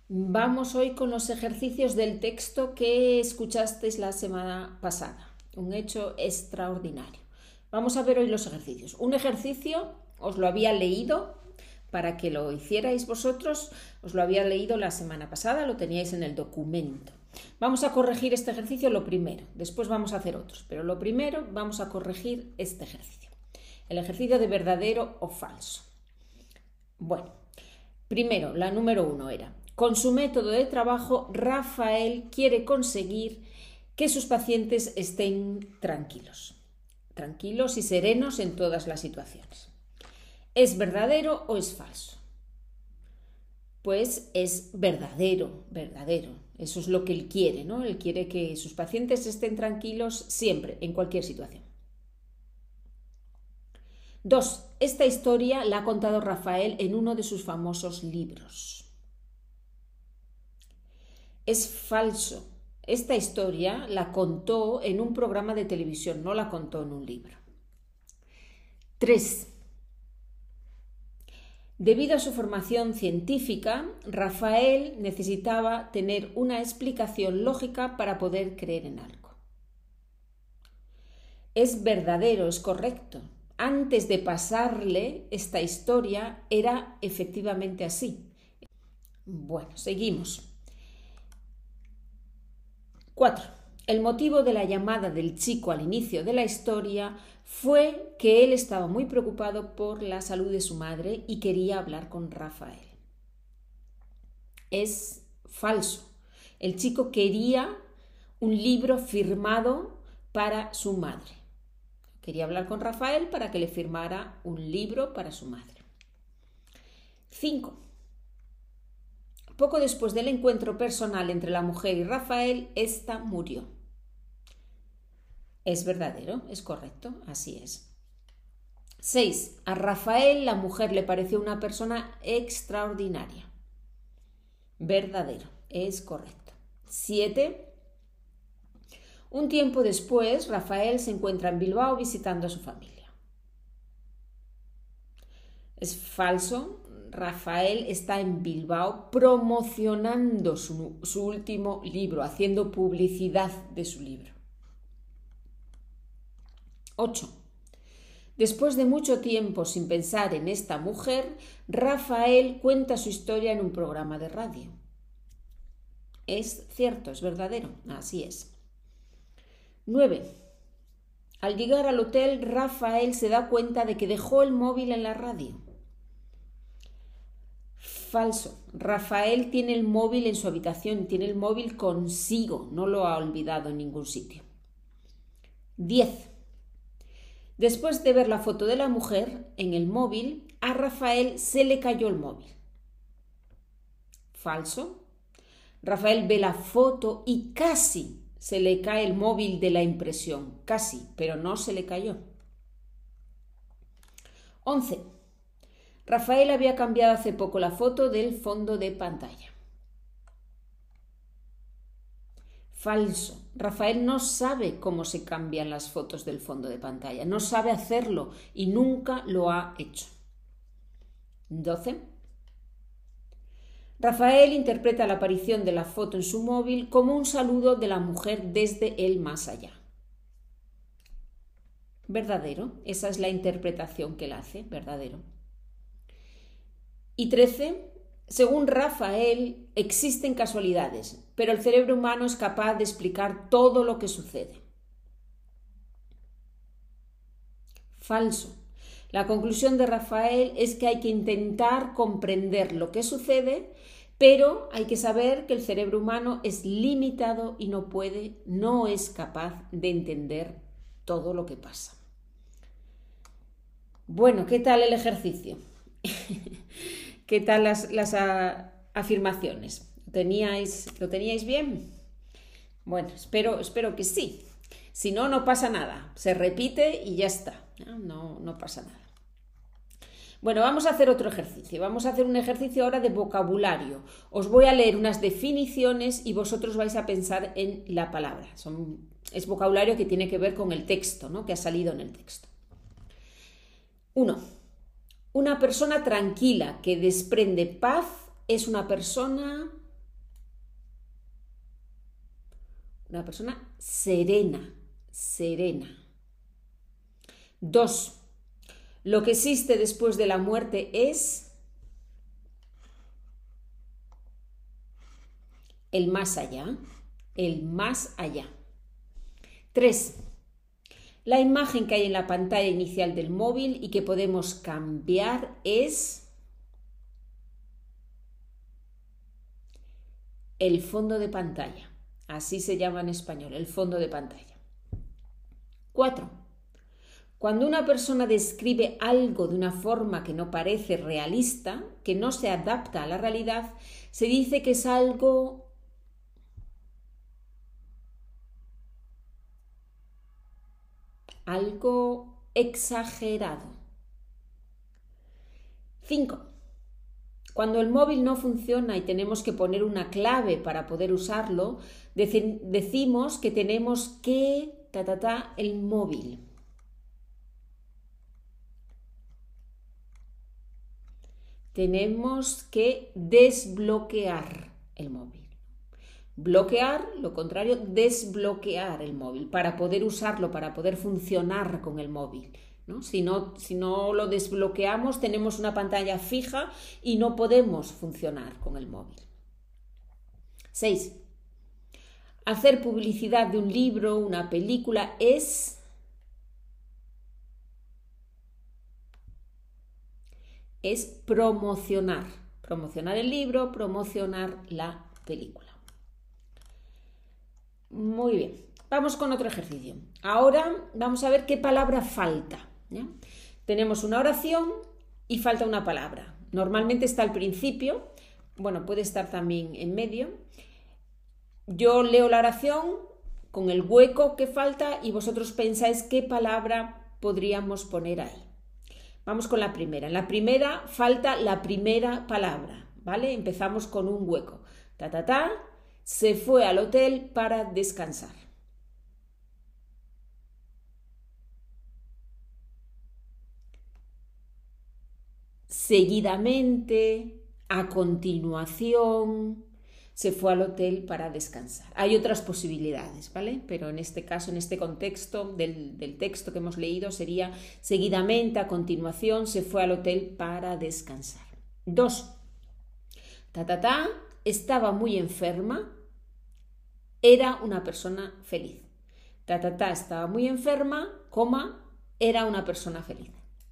Vamos hoy con los ejercicios del texto que escuchasteis la semana pasada. Un hecho extraordinario. Vamos a ver hoy los ejercicios. Un ejercicio os lo había leído para que lo hicierais vosotros. Os lo había leído la semana pasada, lo teníais en el documento. Vamos a corregir este ejercicio lo primero. Después vamos a hacer otros. Pero lo primero vamos a corregir este ejercicio. El ejercicio de verdadero o falso. Bueno, primero, la número 1 era: con su método de trabajo, Rafael quiere conseguir que sus pacientes estén tranquilos y serenos en todas las situaciones. ¿Es verdadero o es falso? Pues es verdadero. Eso es lo que él quiere, ¿no? Él quiere que sus pacientes estén tranquilos siempre, en cualquier situación. 2. Esta historia la ha contado Rafael en uno de sus famosos libros. Es falso. Esta historia la contó en un programa de televisión, no la contó en un libro. 3. Debido a su formación científica, Rafael necesitaba tener una explicación lógica para poder creer en algo. Es verdadero, es correcto. Antes de pasarle esta historia era efectivamente así. Bueno, seguimos. 4. El motivo de la llamada del chico al inicio de la historia fue que él estaba muy preocupado por la salud de su madre y quería hablar con Rafael. Es falso. El chico quería un libro firmado para su madre. Quería hablar con Rafael para que le firmara un libro para su madre. 5. Poco después del encuentro personal entre la mujer y Rafael, ésta murió. ¿Es verdadero? ¿Es correcto? Así es. 6. A Rafael la mujer le pareció una persona extraordinaria. Verdadero. Es correcto. 7. Un tiempo después, Rafael se encuentra en Bilbao visitando a su familia. Es falso. Rafael está en Bilbao promocionando su último libro, haciendo publicidad de su libro. 8. Después de mucho tiempo sin pensar en esta mujer, Rafael cuenta su historia en un programa de radio. Es cierto, es verdadero, así es. 9. Al llegar al hotel, Rafael se da cuenta de que dejó el móvil en la radio. Falso. Rafael tiene el móvil en su habitación, tiene el móvil consigo, no lo ha olvidado en ningún sitio. 10. Después de ver la foto de la mujer en el móvil, a Rafael se le cayó el móvil. Falso. Rafael ve la foto y casi se le cae el móvil de la impresión, casi, pero no se le cayó. 11. Rafael había cambiado hace poco la foto del fondo de pantalla. Falso. Rafael no sabe cómo se cambian las fotos del fondo de pantalla. No sabe hacerlo y nunca lo ha hecho. 12. Rafael interpreta la aparición de la foto en su móvil como un saludo de la mujer desde el más allá. Verdadero. Esa es la interpretación que él hace. Verdadero. Y 13. Según Rafael, existen casualidades, pero el cerebro humano es capaz de explicar todo lo que sucede. Falso. La conclusión de Rafael es que hay que intentar comprender lo que sucede, pero hay que saber que el cerebro humano es limitado y no es capaz de entender todo lo que pasa. Bueno, ¿qué tal el ejercicio? ¿Qué tal las afirmaciones? ¿Lo teníais bien? Bueno, espero que sí. Si no, no pasa nada. Se repite y ya está. No pasa nada. Bueno, vamos a hacer otro ejercicio. Vamos a hacer un ejercicio ahora de vocabulario. Os voy a leer unas definiciones y vosotros vais a pensar en la palabra. Es vocabulario que tiene que ver con el texto, ¿no? Que ha salido en el texto. 1. Una persona tranquila que desprende paz es una persona una persona serena, serena. 2. Lo que existe después de la muerte es el más allá, el más allá. 3. La imagen que hay en la pantalla inicial del móvil y que podemos cambiar es el fondo de pantalla. Así se llama en español, el fondo de pantalla. 4. Cuando una persona describe algo de una forma que no parece realista, que no se adapta a la realidad, se dice que es algo exagerado. 5. Cuando el móvil no funciona y tenemos que poner una clave para poder usarlo, decimos que tenemos que el móvil. Tenemos que desbloquear el móvil. Bloquear, lo contrario, desbloquear el móvil para poder usarlo, para poder funcionar con el móvil, ¿no? Si no lo desbloqueamos, tenemos una pantalla fija y no podemos funcionar con el móvil. 6. Hacer publicidad de un libro, una película es promocionar. Promocionar el libro, promocionar la película. Muy bien, vamos con otro ejercicio. Ahora vamos a ver qué palabra falta, ¿ya? Tenemos una oración y falta una palabra. Normalmente está al principio, bueno, puede estar también en medio. Yo leo la oración con el hueco que falta y vosotros pensáis qué palabra podríamos poner ahí. Vamos con la primera. En la primera falta la primera palabra, ¿vale? Empezamos con un hueco. Se fue al hotel para descansar. Seguidamente, a continuación, se fue al hotel para descansar. Hay otras posibilidades, ¿vale? Pero en este caso, en este contexto del texto que hemos leído, sería seguidamente, a continuación, se fue al hotel para descansar. 2. Estaba muy enferma, era una persona feliz. Estaba muy enferma, era una persona feliz.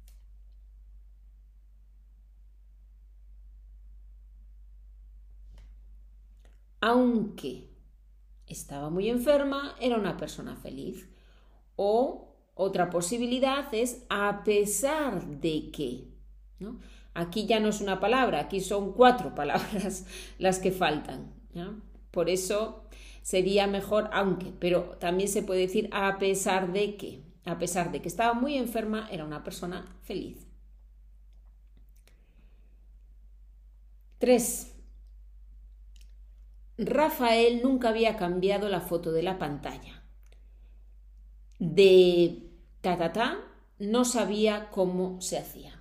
Aunque estaba muy enferma, era una persona feliz. O otra posibilidad es a pesar de que, ¿no? Aquí ya no es una palabra, aquí son 4 palabras las que faltan, ¿ya? Por eso sería mejor aunque, pero también se puede decir a pesar de que. A pesar de que estaba muy enferma, era una persona feliz. 3. Rafael nunca había cambiado la foto de la pantalla. De no sabía cómo se hacía.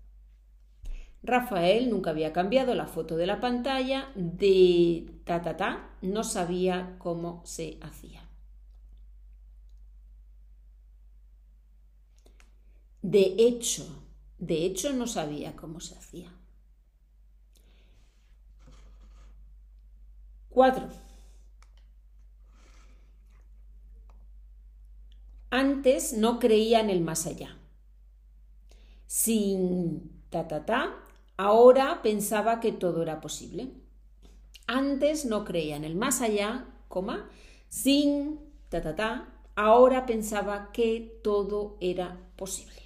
Rafael nunca había cambiado la foto de la pantalla. De no sabía cómo se hacía. De hecho no sabía cómo se hacía. 4. Antes no creía en el más allá. Sin ahora pensaba que todo era posible. Antes no creía en el más allá, sin ahora pensaba que todo era posible.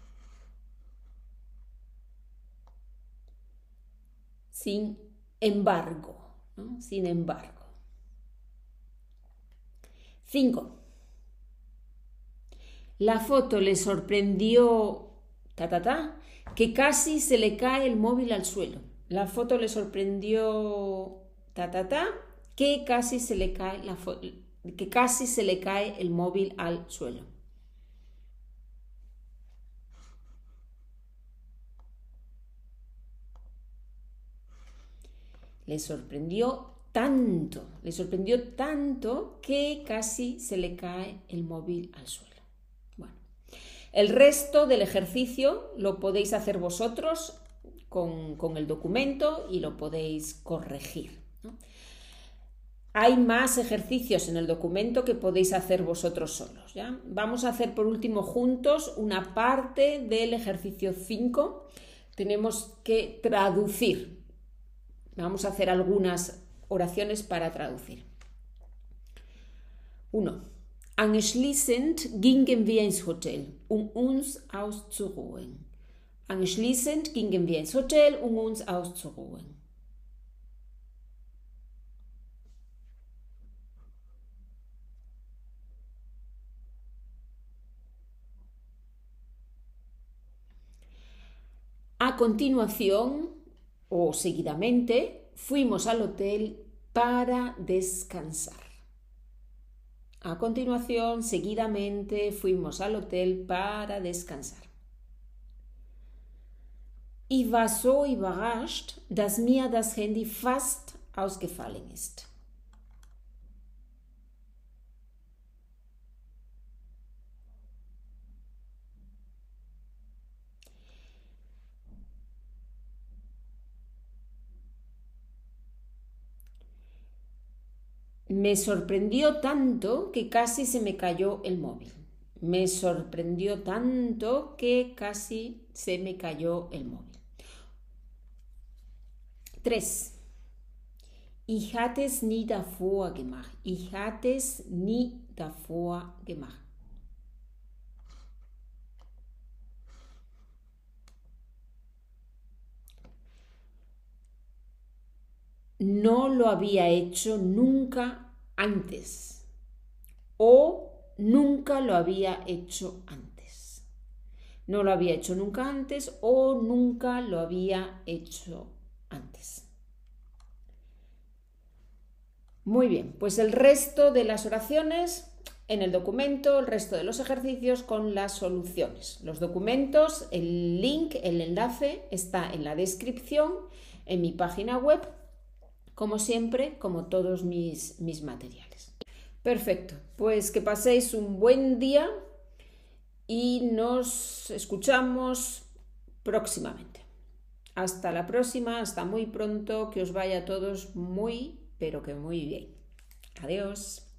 Sin embargo, ¿no? Sin embargo. 5. La foto le sorprendió que casi se le cae el móvil al suelo. La foto le sorprendió que casi se le cae el móvil al suelo. Le sorprendió tanto, que casi se le cae el móvil al suelo. Bueno, el resto del ejercicio lo podéis hacer vosotros con el documento y lo podéis corregir, ¿no? Hay más ejercicios en el documento que podéis hacer vosotros solos, ¿ya? Vamos a hacer por último juntos una parte del ejercicio 5. Tenemos que traducir. Vamos a hacer algunas oraciones para traducir. 1. Anschließend gingen wir ins Hotel, uns auszuruhen. Anschließend gingen wir ins Hotel, uns auszuruhen. A continuación, o seguidamente, fuimos al hotel para descansar. A continuación, seguidamente, fuimos al hotel para descansar. Ich war so überrascht, dass mir das Handy fast ausgefallen ist. Me sorprendió tanto que casi se me cayó el móvil. Me sorprendió tanto que casi se me cayó el móvil. 3. Ich hatte es nie davor gemacht. Ich hatte es nie davor gemacht. No lo había hecho nunca antes. O nunca lo había hecho antes. No lo había hecho nunca antes o nunca lo había hecho antes. Muy bien, pues el resto de las oraciones en el documento, el resto de los ejercicios con las soluciones. Los documentos, el link, el enlace está en la descripción, en mi página web, como siempre, como todos mis materiales. Perfecto, pues que paséis un buen día y nos escuchamos próximamente. Hasta la próxima, hasta muy pronto, que os vaya a todos muy, pero que muy bien. Adiós.